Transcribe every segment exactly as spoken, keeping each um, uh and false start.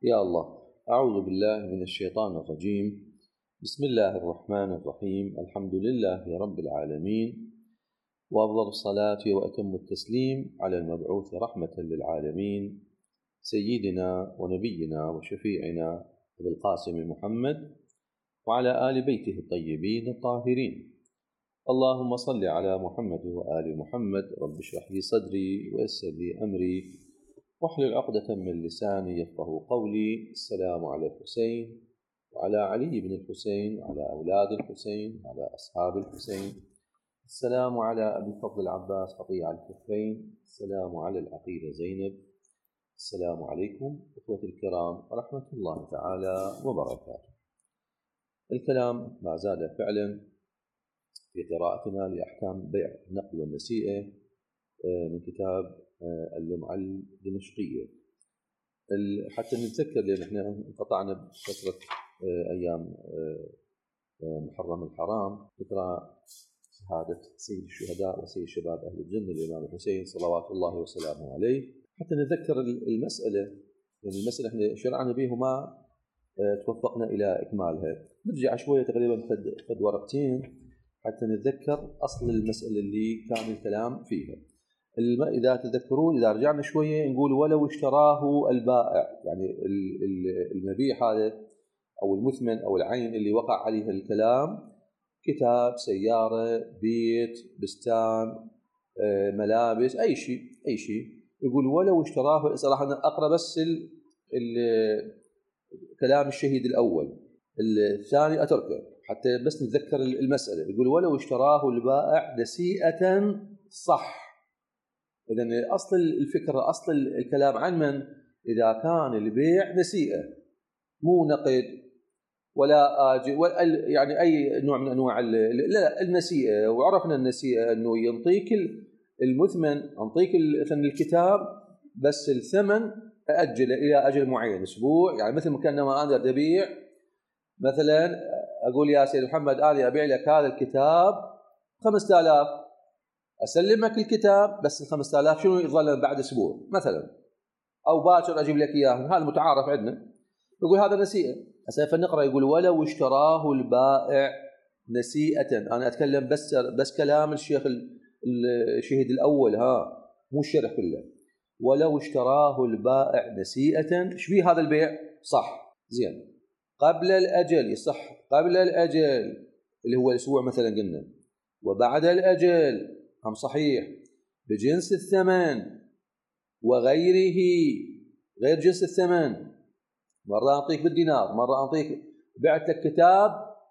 يا الله، أعوذ بالله من الشيطان الرجيم. بسم الله الرحمن الرحيم. الحمد لله رب العالمين، وأفضل الصلاة وأتم التسليم على المبعوث رحمة للعالمين سيدنا ونبينا وشفيعنا أبي القاسم محمد وعلى آل بيته الطيبين الطاهرين. اللهم صل على محمد وآل محمد. رب اشرح لي صدري ويسر لي أمري واحلل عقدة من لساني يفقه قولي. السلام على الحسين وعلى علي بن الحسين وعلى أولاد الحسين وعلى أصحاب الحسين. السلام على أبي الفضل العباس قطيع الكفين. السلام على العقيلة زينب. السلام عليكم إخوتي الكرام ورحمة الله تعالى وبركاته. الكلام ما زال فعلا في قراءتنا لأحكام بيع النقد والنسيئة من كتاب اللمعة الدمشقية. حتى نتذكر، لأن احنا انقطعنا بفترة أيام محرم الحرام ذكرى شهادة سيد الشهداء وسيد شباب أهل الجنة الإمام الحسين صلوات الله وسلامه عليه، حتى نتذكر المسألة، يعني المسألة احنا شرعنا به وما توفقنا إلى إكمالها. نرجع شوية تقريبا قد ورقتين حتى نتذكر أصل المسألة اللي كان الكلام فيها. إذا تذكرون، إذا رجعنا شوية نقول ولو اشتراه البائع، يعني المبيع هذا أو المثمن أو العين اللي وقع عليها الكلام، كتاب، سيارة، بيت، بستان، ملابس، أي شيء أي شيء، يقول ولو اشتراه. صراحة أقرأ بس ال ال كلام الشهيد الأول، الثاني أتركه حتى بس نتذكر المسألة. يقول ولو اشتراه البائع نسيئة صح. إذن أصل الفكرة، أصل الكلام عن من؟ إذا كان البيع نسيئة مو نقد ولا آجل، يعني أي نوع من أنواع لا النسيئة. وعرفنا النسيئة أنه ينطيك المثمن، ينطيك الكتاب بس الثمن أجل إلى أجل معين، أسبوع. يعني مثل ما كان ما أنا أبيع مثلا، أقول يا سيد محمد أنا أبيع لك هذا الكتاب خمسة آلاف، أسلمك الكتاب بس ال خمسة آلاف شنو يظل بعد أسبوع مثلا، أو باكر أجيب لك إياه. هذا متعارف عندنا. يقول هذا نسيئة. هسه فنقرأ يقول ولو اشتراه البائع نسيئة. أنا أتكلم بس بس كلام الشيخ الشهيد الأول، ها مو الشرح كله. ولو اشتراه البائع نسيئة، ايش فيه هذا البيع؟ صح زين. قبل الأجل يصح، قبل الأجل اللي هو الأسبوع مثلا قلنا، وبعد الأجل هم صحيح، بجنس الثمن وغيره، غير جنس الثمن. مرة أعطيك بالدينار، مرة أعطيك بعت لك كتاب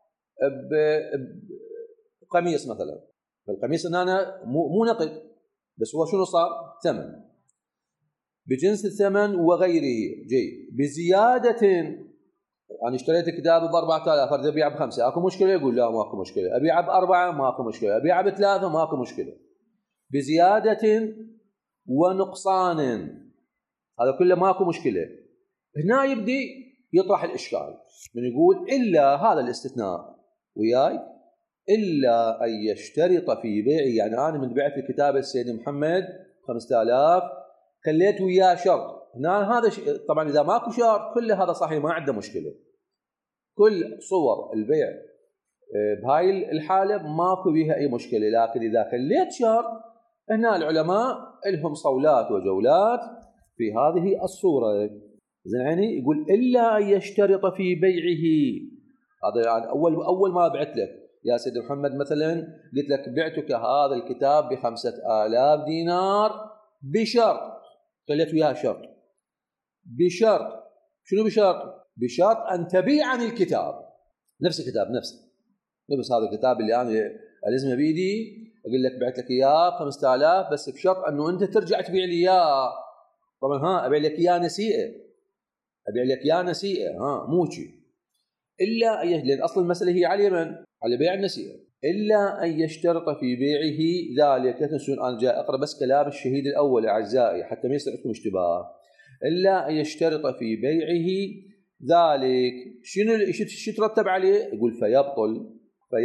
بقميص مثلا، فالقميص إن أنا مو مو نقد، بس هو شنو صار؟ ثمن. بجنس الثمن وغيره جي بزيادة. أنا اشتريت كتاب ب أربعة آلاف، أريد أبيعه بخمسة، أكو مشكلة؟ يقول لا ماكو مشكلة. أبيعه بأربعة، ماكو مشكلة. أبيعه بثلاثة، ماكو مشكلة. بزيادة ونقصان، هذا كله ماكو مشكلة. هنا يبدي يطرح الإشكال من يقول إلا هذا الاستثناء وياي، إلا أن يشترط في بيعي. يعني أنا من بعت الكتاب السيد محمد خمسة آلاف، خليت وياه شرط. هنا هذا ش... طبعا إذا ماكو شرط كل هذا صحيح، ما عنده مشكلة. كل صور البيع بهاي الحالة ماكو بيها أي مشكلة. لكن إذا خليت شرط، هنا العلماء لهم صولات وجولات في هذه الصورة. يعني يقول إلا أن يشترط في بيعه. هذا يعني أول أول ما بعت لك يا سيد محمد مثلا، قلت لك بعتك هذا الكتاب بخمسة آلاف دينار بشرط، خليت وياها شرط بشرط. شنو بشرط؟ بشرط أن تبيعني الكتاب، نفس الكتاب نفسه، نفس هذا الكتاب اللي أنا ألزمه بيدي، أقول لك بعت لك إياه خمسة آلاف بس بشرط أنه أنت ترجع تبيع لي إياه. طبعا ها أبيع لك إياه نسيئة، أبيع لك إياه نسيئة، ها مو شيء. إلا أن، لأن أصل المسألة هي على من؟ على بيع النسيئة. إلا أن يشترط في بيعه ذلك. لا تنسون أنا جاء أقرأ بس كلام الشهيد الأول أعزائي حتى ما يصير عندكم اشتباه. إلا أن يشترط في بيعه ذلك. شنو شو ترتب عليه؟ يقول فيبطل.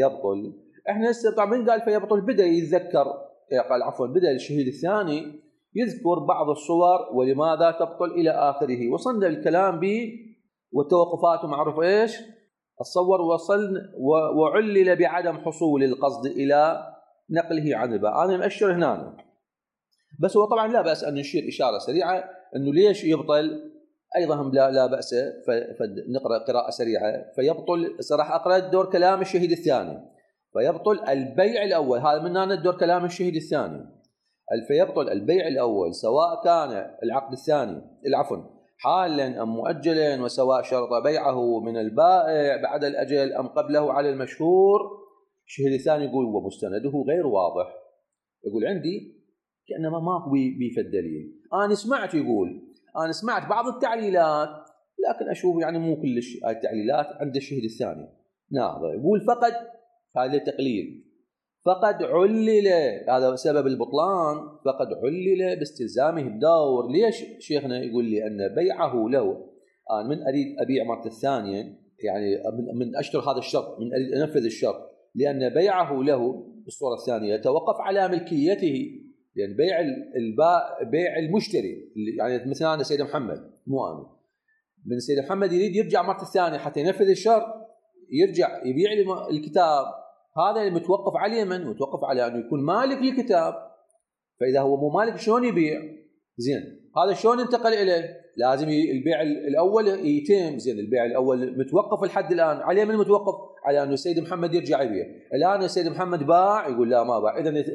فيبطل. احنا هسه طبعا من قال فيبطل؟ بدأ يتذكر، قال عفوا بدأ الشهيد الثاني يذكر بعض الصور ولماذا تبطل إلى آخره. وصلنا الكلام به والتوقفات معروف إيش الصور وصل وعلل بعدم حصول القصد إلى نقله عن الباء. أنا مأشر هنا بس هو طبعا لا بأس أن نشير إشارة سريعة أنه ليش يبطل أيضا هم لا, لا بأس فنقرأ قراءة سريعة. فيبطل راح أقرأ الدور كلام الشهيد الثاني. فيبطل البيع الأول هذا من هنا الدور كلام الشهيد الثاني. فيبطل البيع الأول سواء كان العقد الثاني العفو حالا أم مؤجلا وسواء شرط بيعه من البائع بعد الأجل أم قبله على المشهور. الشهيد الثاني يقول ومستنده غير واضح. يقول عندي كأنما ماكو بيف الدليل. أنا سمعت يقول أنا سمعت بعض التعليلات لكن أشوف يعني مو كلش التعليلات عند الشهيد الثاني. نعم يقول فقد هذا تقليل فقد علل هذا سبب البطلان فقد علل باستلزامه الدور. ليش شيخنا يقول لي أن بيعه له أنا من أريد أبيع مرة الثانية يعني من أشتري هذا الشرط من أريد أنفذ الشرط لأن بيعه له بالصورة الثانية يتوقف على ملكيته. لأن يعني بيع الباء بيع المشتري يعني مثلا أنا سيد محمد مو أنا من سيد محمد يريد يرجع مرة الثانية حتى ينفذ الشرط يرجع يبيع لي الكتاب. هذا المتوقف عليه من متوقف على أنه يكون مالك للكتاب. فإذا هو مو مالك شلون يبيع زين هذا شلون انتقل إليه لازم البيع الأول يتم زين. البيع الأول متوقف الحد الآن عليه من المتوقف على أنه سيد محمد يرجع يبيع. الآن سيد محمد باع يقول لا ما باع إذن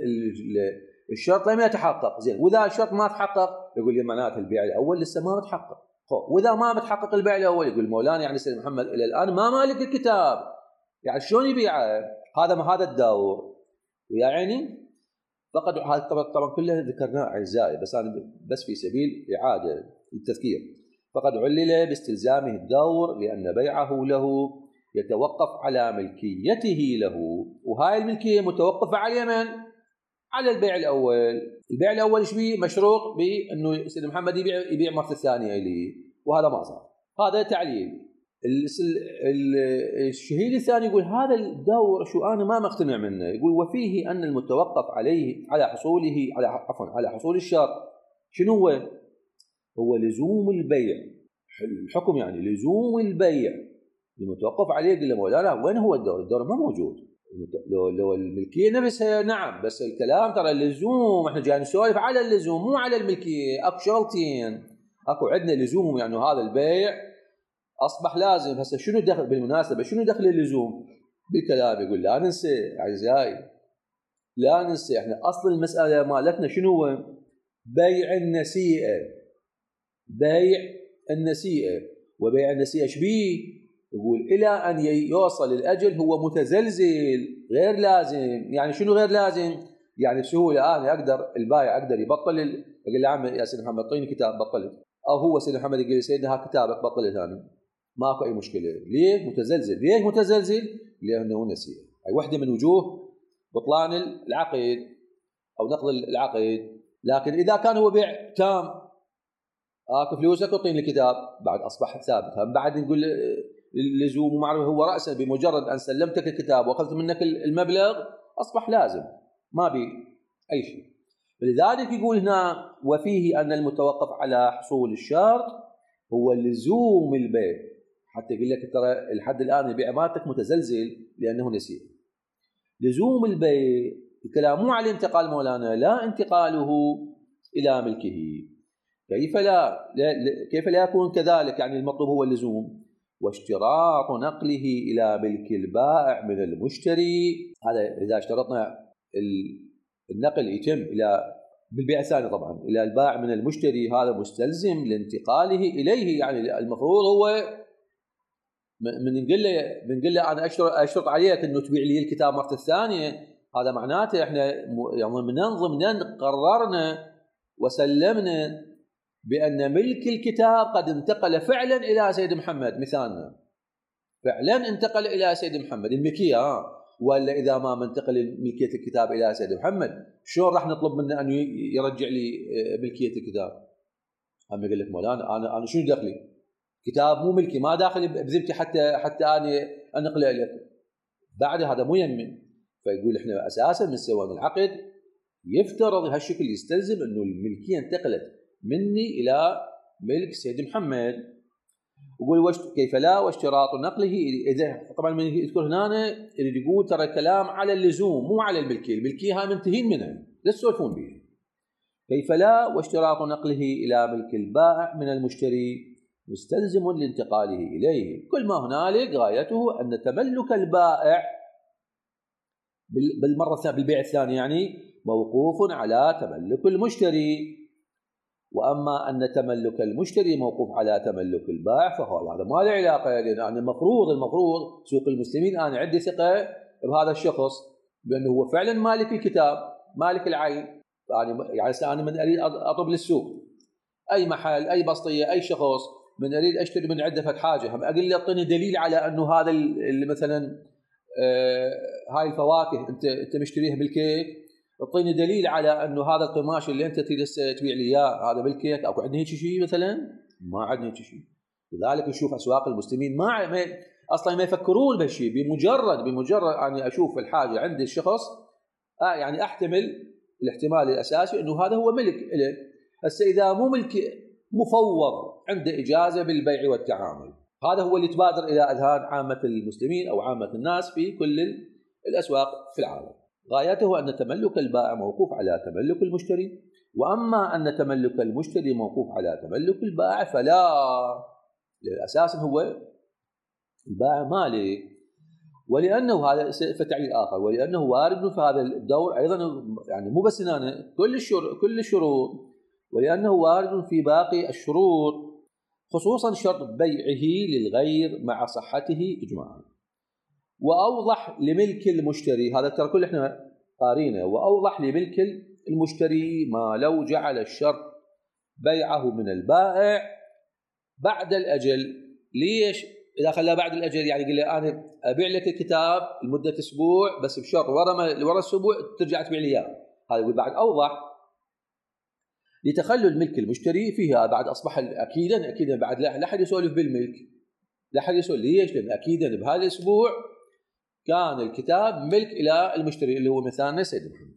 الشرط لم يتحقق زين. وإذا الشرط ما تحقق يقول لي معناته البيع الأول لسه ما متحقق. وإذا ما متحقق البيع الأول يقول مولانا يعني سيد محمد إلى الآن ما مالك الكتاب يعني شلون يبيعه. هذا ما هذا الدور ويعني فقد هذا طبعا كله ذكرناه أعزائي بس أنا بس في سبيل إعادة التذكير. فقد علل باستلزامه الدور لأن بيعه له يتوقف على ملكيته له. وهاي الملكية متوقفة على من؟ على البيع الأول. البيع الأول إيش بيه مشروط بأنه سيد محمد يبيع يبيع مرة الثانية لي وهذا ما صار. هذا تعليل. الشهيد الثاني يقول هذا الدور شو أنا ما مقتنع منه. يقول وفيه أن المتوقف عليه على حصوله على عفوا على حصول الشرط شنو هو؟ هو لزوم البيع. الحكم يعني لزوم البيع المتوقف عليه. قل له مولانا وين هو الدور؟ الدور ما موجود. لو لو الملكيه نفسها نعم بس الكلام ترى اللزوم احنا جاي نسولف على اللزوم مو على الملكيه. اكو شغلتين اكو عندنا لزوم يعني هذا البيع اصبح لازم. هسه شنو دخل بالمناسبه شنو دخل اللزوم بالكلام؟ يقول لا ننسى اعزائي لا ننسى احنا اصل المساله مالتنا شنو هو؟ بيع النسيئه. بيع النسيئه وبيع النسيئه ايش بيه؟ يقول إلى أن يوصل الأجل هو متزلزل غير لازم. يعني شنو غير لازم؟ يعني بسهولة أنا أقدر البائع أقدر يبطل يقول له عم يا سيدي محمد طيني كتاب بطله أو هو سيدي محمد يقول لي سيدنا ها كتابك بطله ثاني ماكو أي مشكلة. ليه متزلزل؟ ليه متزلزل؟ لأنه نسي. أي وحدة من وجوه بطلان العقد أو نقض العقد. لكن إذا كان هو بيع تام آكو فلوسك وطين الكتاب بعد أصبح ثابت. هم بعد نقول اللزوم ومعرفة هو رأسا بمجرد أن سلمتك الكتاب وأخذت منك المبلغ أصبح لازم ما بي أي شيء. لذلك يقول هنا وفيه أن المتوقف على حصول الشرط هو لزوم البيع. حتى يقول لك ترى الحد الآن البيع مالتك متزلزل لأنه نسي. لزوم البيع الكلام مو على انتقال مولانا لا انتقاله إلى ملكه. كيف لا, لا كيف لا يكون كذلك؟ يعني المطلوب هو اللزوم واشتراط نقله إلى ملك البائع من المشتري. هذا إذا اشترطنا النقل يتم إلى بالبيع الثاني طبعا إلى البائع من المشتري هذا مستلزم لانتقاله إليه. يعني المفروض هو من نقول له بنقول له أنا أشترط أشترط عليك إنه تبيع لي الكتاب مرة الثانية. هذا معناته إحنا يعني من ضمن قررنا وسلمنا بأن ملك الكتاب قد انتقل فعلا إلى سيد محمد. مثالنا فعلا انتقل إلى سيد محمد الملكية ها. ولا إذا ما منتقل ملكية الكتاب إلى سيد محمد شلون راح نطلب منه أن يرجع لي ملكية الكتاب؟ هم يقول لك مولانا أنا أنا شنو دخلي؟ كتاب مو ملكي ما داخل بذمتي حتى حتى أنا أنقله لك. بعد هذا مو يمن. فيقول إحنا أساسا من سوى العقد يفترض هالشكل يستلزم انه الملكيه انتقلت مني الى ملك سيد محمد. يقول وش كيف لا واشتراط نقله، اذا طبعا من يذكر هنا يريد يقول ترى كلام على اللزوم مو على الملكيه، الملكيه هاي منتهين منها لا تسولفون بها. كيف لا واشتراط نقله الى ملك البائع من المشتري مستلزم لانتقاله اليه، كل ما هنالك غايته ان تملك البائع بالمره الثانيه بالبيع الثاني يعني موقوف على تملك المشتري، واما ان تملك المشتري موقوف على تملك البائع فهو هذا ما له علاقه. لان يعني المفروض المفروض سوق المسلمين انا عندي ثقه بهذا الشخص بانه هو فعلا مالك الكتاب مالك العين، يعني يعني انا من اريد اطلب للسوق اي محل اي بسطيه اي شخص من اريد اشتري من عنده فد حاجه، هم اقول له اعطيني دليل على انه هذا اللي مثلا آه هاي الفواكه انت انت مشتريها بالكيك، اعطيني دليل على انه هذا القماش اللي انت تبيع لي اياه هذا بالكيك. اكو عندنا هيك شيء مثلا؟ ما عندنا هيك شيء. لذلك نشوف اسواق المسلمين ما, ما اصلا ما يفكرون بهالشيء، بمجرد بمجرد اني اشوف الحاجه عند الشخص آه يعني احتمل الاحتمال الاساسي انه هذا هو ملك له. هسه اذا مو ملك مفوض عنده اجازه بالبيع والتعامل، هذا هو اللي تبادر الى اذهان عامه المسلمين او عامه الناس في كل الاسواق في العالم. غايته ان تملك البائع موقوف على تملك المشتري، واما ان تملك المشتري موقوف على تملك البائع فلا، اساسا هو البائع مالك. ولانه هذا فتعليل اخر، ولانه وارد في هذا الدور ايضا يعني مو بس هنا كل الشروط كل الشروط، ولانه وارد في باقي الشروط خصوصا شرط بيعه للغير مع صحته اجماعا. واوضح لملك المشتري، هذا ترى كل احنا قارينه، واوضح لملك المشتري ما لو جعل الشرط بيعه من البائع بعد الاجل. ليش اذا خلاه بعد الاجل؟ يعني يقول له انا ابيع لك الكتاب لمده اسبوع بس بشرط ورا ما ورا الاسبوع ترجع تبيع لي اياه. هذا يقول بعد اوضح لتخلل ملك المشتري فيها، بعد اصبح اكيدا اكيدا بعد لا احد يسولف بالملك، لا احد يسولف. ليش؟ لان اكيدا بهذا الاسبوع كان الكتاب ملك الى المشتري اللي هو مثالنا سيد محمد.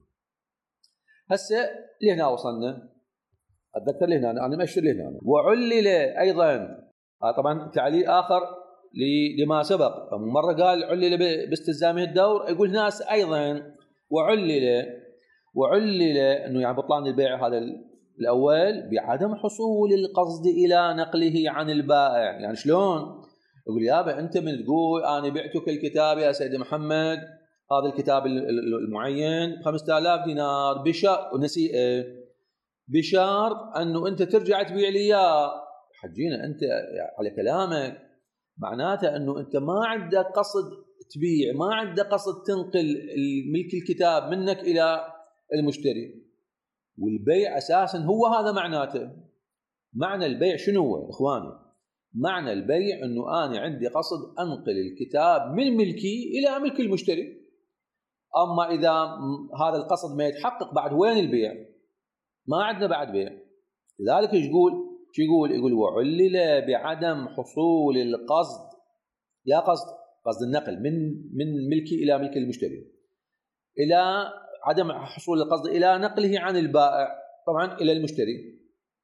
هسه لهنا وصلنا، اتذكر لهنا انا ماشي لهنا. وعلل ايضا طبعا تعليل اخر لما سبق، مره قال علل باستلزامه الدور، يقول ناس ايضا وعلل وعلل انه يعني بطلان البيع هذا الاول بعدم حصول القصد الى نقله عن البائع. يعني شلون؟ يقول يابا انت من تقول انا بعتك الكتاب يا سيد محمد هذا الكتاب المعين خمسة آلاف دينار بشرط ونسيئه بشرط انه انت ترجع تبيع لي اياه، حجينا انت على كلامك معناته انه انت ما عندك قصد تبيع، ما عندك قصد تنقل ملك الكتاب منك الى المشتري. والبيع اساسا هو هذا معناته. معنى البيع شنو هو اخواني؟ معنى البيع انه انا عندي قصد انقل الكتاب من ملكي الى ملك المشتري. اما اذا هذا القصد ما يتحقق بعد وين البيع؟ ما عندنا بعد بيع. لذلك ايش يقول؟ شو يقول؟ يقول وعلل بعدم حصول القصد، يا قصد قصد النقل من من ملكي الى ملك المشتري، الى عدم حصول القصد الى نقله عن البائع طبعا الى المشتري.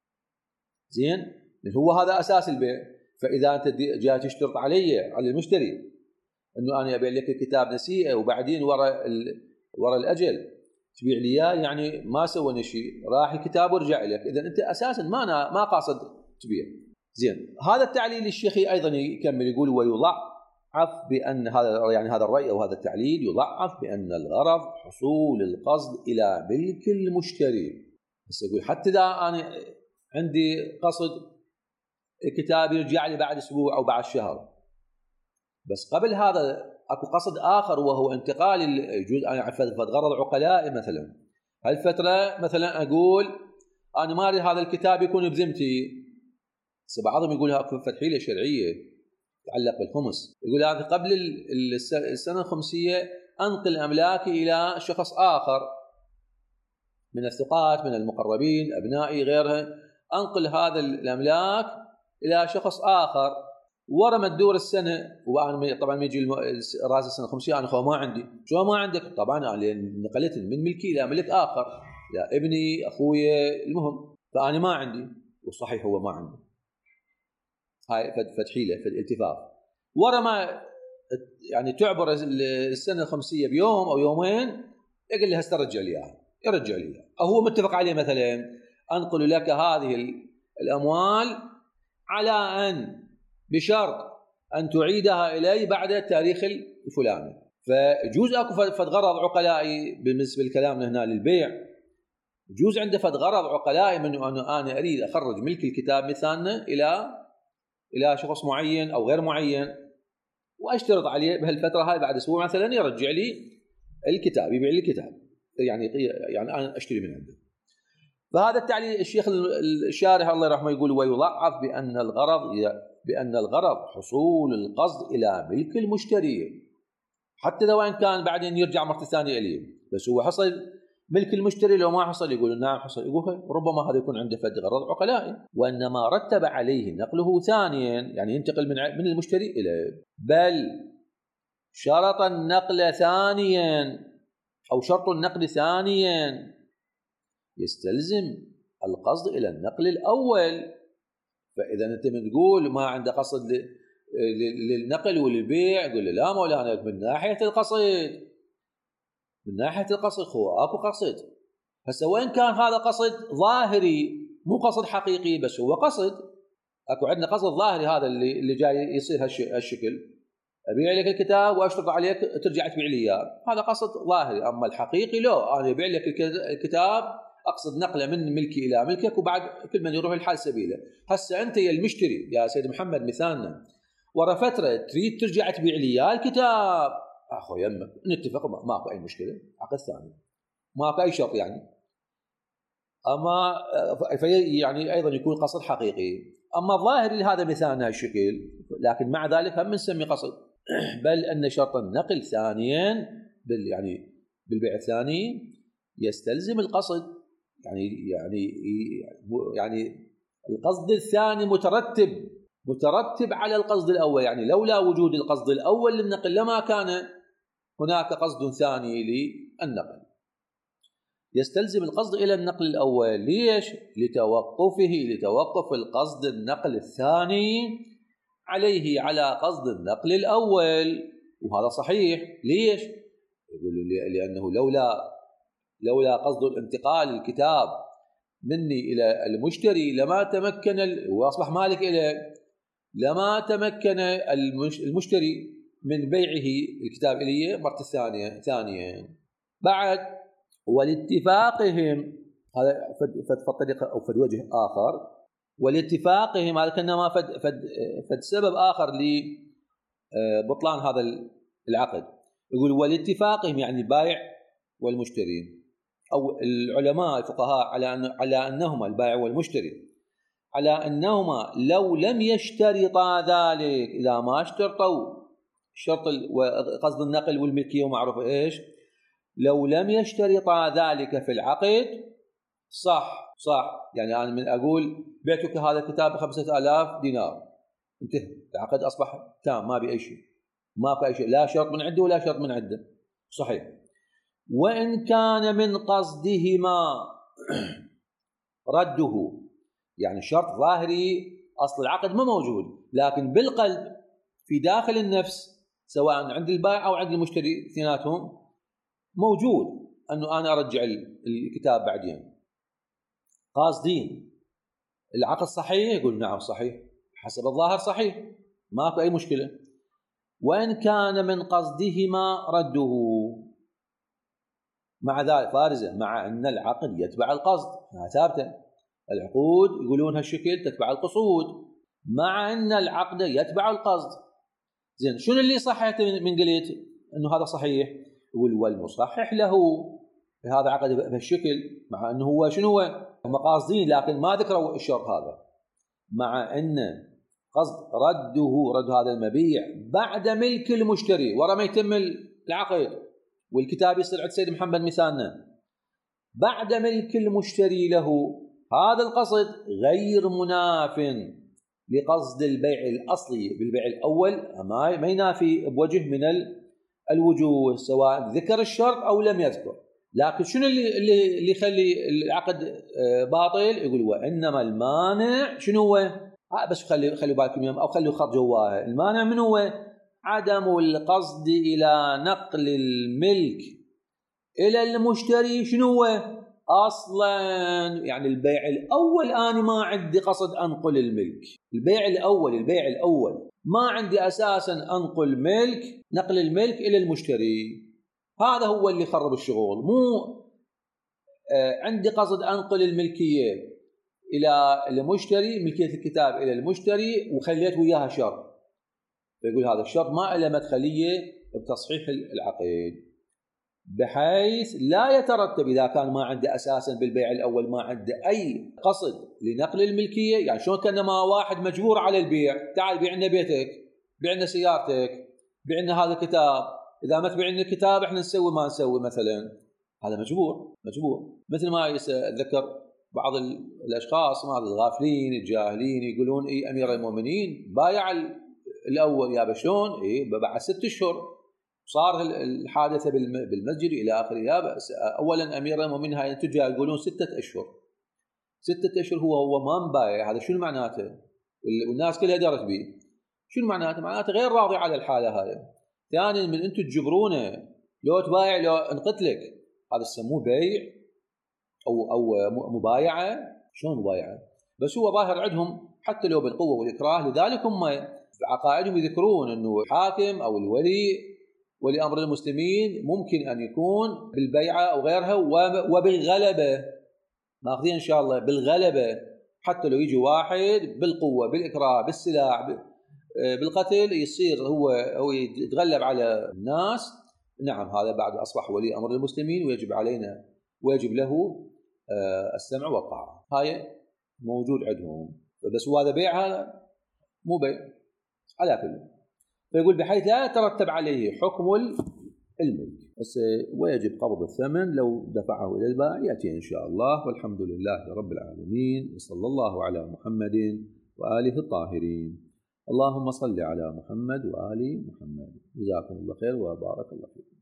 زين؟ هو هذا اساس البيع. فاذا انت جاي تشترط علي على المشتري انه انا ابيع لك الكتاب نسيئه وبعدين ورا ورا الاجل تبيع لي اياه، يعني ما سوينا شيء، راح الكتاب ورجع لك، اذا انت اساسا ما أنا ما قاصد تبيع. زين، هذا التعليل الشيخي ايضا يكمل يقول ويضعف بان هذا يعني هذا الراي او هذا التعليل يضعف بان الغرض حصول القصد الى ملك المشتري. بس يقول حتى اذا انا عندي قصد الكتاب يرجع لي بعد اسبوع او بعد شهر، بس قبل هذا اكو قصد اخر وهو انتقال يجوز انا فد غرض عقلائي مثلا هالفتره، مثلا اقول انا ما اريد هذا الكتاب يكون بذمتي. بس بعضهم يقولها اكو حيله شرعيه تتعلق بالخمس، يقول هذا قبل السنه الخمسيه انقل املاكي الى شخص اخر من الثقات من المقربين ابنائي غيرها، انقل هذا الاملاك الى شخص اخر ورا ما تدور السنه، وانا طبعا ما يجي راس السنه الخمسيه انا خو ما عندي. شو ما عندك؟ طبعا انا نقلت من ملكي الى ملك اخر. يا ابني أخويا المهم، فأنا ما عندي، والصحيح هو ما عنده. هاي فد حيلة فد التفاف. ورا ما يعني تعبر السنة الخمسية بيوم أو يومين يقول لي هسه رجع لي إياها، يرجع لي إياها، أو هو متفق عليه مثلا أنقل لك هذه الأموال على أن بشرط أن تعيدها إلي بعد التاريخ الفلاني. فيجوز أكو فد غرض عقلائي بالنسبة لكلامنا هنا للبيع، يجوز عنده فد غرض عقلائي من أنه أنا أريد أخرج ملك الكتاب مثالنا إلى إلى شخص معين أو غير معين، وأشترط عليه بهالفترة هاي بعد أسبوع مثلا يرجع لي الكتاب، يبيع لي الكتاب، يعني يعني أنا أشتري من عنده. فهذا التعليل الشيخ الشارح الله يرحمه يقول ويضعف بأن الغرض بأن الغرض حصول القصد إلى ملك المشتري، حتى لو إن كان بعدين يرجع مرة ثانية إليه، بس هو حصل ملك المشتري. لو ما حصل يقول نعم حصل، يقول ربما هذا يكون عنده فد غرض عقلائي. وإنما رتب عليه نقله ثانيا، يعني ينتقل من من المشتري إليه، بل شرط النقل ثانيا أو شرط النقل ثانيا يستلزم القصد إلى النقل الأول. فإذا أنت من تقول ما عنده قصد للنقل والبيع، يقول لا مولانا من ناحية القصد، من ناحية القصد هو أكو قصد. هسه وإن كان هذا قصد ظاهري مو قصد حقيقي، بس هو قصد، أكو عندنا قصد ظاهري هذا اللي اللي جاي يصير هالشكل، أبيع لك الكتاب وأشترط عليك ترجع تبيع لي إياه، هذا قصد ظاهري. أما الحقيقي لا، أنا أبيع لك الكتاب أقصد نقله من ملكي إلى ملكك، وبعد كل من يروح الحال سبيله. هسه أنت يا المشتري يا سيد محمد مثالنا ورا فترة تريد ترجع تبيع لي إياه الكتاب، أخو يمك نتفق ماكو أي مشكلة، عقد ثاني ماكو أي شرط يعني. أما في يعني أيضا يكون قصد حقيقي. أما الظاهر لهذا مثالنا هالشكل، لكن مع ذلك هم نسمي قصد. بل أن شرط النقل ثانيا بال يعني بالبيع الثاني يستلزم القصد، يعني يعني يعني القصد الثاني مترتب مترتب على القصد الأول. يعني لولا وجود القصد الأول للنقل لما كان هناك قصد ثاني للنقل. يستلزم القصد إلى النقل الأول، ليش؟ لتوقفه لتوقف القصد النقل الثاني عليه على قصد النقل الأول. وهذا صحيح. ليش؟ يقولوا لأنه لولا لولا قصد الانتقال الكتاب مني إلى المشتري لما تمكن وأصبح مالك إليه، لما تمكن المشتري من بيعه الكتاب إليه مرة ثانية ثانية بعد. ولاتفاقهم هذا فد طريقة أو فد وجه آخر، ولاتفاقهم هذا كأنما فد فد فد سبب آخر لبطلان هذا العقد. يقول ولاتفاقهم يعني البائع والمشتري، أو العلماء الفقهاء على أن على أنهما البائع والمشتري على أنهما لو لم يشترطا ذلك، إذا ما اشترطوا شرط قصد النقل والملكية ومعروف إيش، لو لم يشترطا ذلك في العقد صح صح يعني أنا من أقول بعتك هذا الكتاب بخمسة آلاف دينار، انتهى العقد أصبح تام ما بأي شيء، ما في أي شيء، لا شرط من عنده ولا شرط من عنده، صحيح. وإن كان من قصدهما رده، يعني شرط ظاهري أصل العقد ما موجود، لكن بالقلب في داخل النفس سواء عند البائع أو عند المشتري اثنيناتهم موجود أنه أنا أرجع الكتاب بعدين، قاصدين العقد صحيح، يقول نعم صحيح حسب الظاهر صحيح ما في أي مشكلة. وإن كان من قصدهما رده، مع ذلك فارزة مع أن العقد يتبع القصد، ثابتة العقود يقولون هالشكل تتبع القصود، مع أن العقد يتبع القصد. زين شنو اللي صححت من قلت أنه هذا صحيح؟ يقول والمصحح له هذا عقد بهالشكل، مع أنه هو شنو هو هم قاصدين لكن ما ذكروا الشرط هذا، مع أن قصد رده رد هذا المبيع بعد ملك المشتري ورا ما يتم العقد والكتاب يصير عند سيد محمد مثالنا، بعد ملك المشتري له هذا القصد غير مناف لقصد البيع الأصلي بالبيع الأول، ما ينافي بوجه من الوجوه سواء ذكر الشرط أو لم يذكر. لكن شنو اللي اللي اللي يخلي العقد باطل؟ يقول وانما المانع شنو هو؟ بس خلي خلي بالكم او خلوا خط جواه. المانع من هو؟ عدم القصد الى نقل الملك الى المشتري. شنو هو؟ اصلا يعني البيع الاول انا ما عندي قصد انقل الملك. البيع الاول البيع الاول ما عندي اساسا انقل ملك نقل الملك الى المشتري. هذا هو اللي خرب الشغل. مو آه عندي قصد انقل الملكيه الى المشتري، ملكيه الكتاب الى المشتري، وخليت وياها شرط. فيقول هذا الشرط ما له مدخليه بتصحيح العقد، بحيث لا يترتب اذا كان ما عنده اساسا بالبيع الاول ما عنده اي قصد لنقل الملكيه. يعني شلون كانما واحد مجبور على البيع، تعال بيع لنا بيتك، بيع لنا سيارتك، بيع لنا هذا الكتاب، اذا ما تبيع لنا الكتاب احنا نسوي ما نسوي مثلا. هذا مجبور مجبور. مثل ما اتذكر بعض الاشخاص ما الغافلين الجاهلين يقولون اي امير المؤمنين بايع الاول يا بشلون اي بعد ست اشهر صار الحادثه بالمسجد الى اخره. يا بأس اولا امير المؤمنين هاي التجار يقولون سته اشهر سته اشهر هو هو ما مبايع. هذا شنو معناته؟ والناس كلها درت به. شنو معناته؟ معناته غير راضي على الحاله هاي. ثانيا من انتم تجبرونه لو تبايع لو انقتلك، هذا يسموه بيع او او مبايعه. شلون مبايعه؟ بس هو ظاهر عندهم حتى لو بالقوه والاكراه. لذلك هم في عقائدهم يذكرون انه الحاكم او الولي ولي امر المسلمين ممكن ان يكون بالبيعه او غيرها وبالغلبه، ماخذين ان شاء الله بالغلبه، حتى لو يجي واحد بالقوه بالاكراه بالسلاح بالقتل يصير هو هو يتغلب على الناس. نعم هذا بعد اصبح ولي امر المسلمين ويجب علينا ويجب له السمع والطاعه. هاي موجود عندهم. بس هذا بيع هذا مو بيع على كل. فيقول بحيث لا يترتب عليه حكم الملك بس ويجب قبض الثمن لو دفعه الى البائع. ياتي ان شاء الله. والحمد لله رب العالمين، وصلى الله على محمد واله الطاهرين. اللهم صل على محمد وآل محمد. جزاكم الله خير وبارك الله فيكم.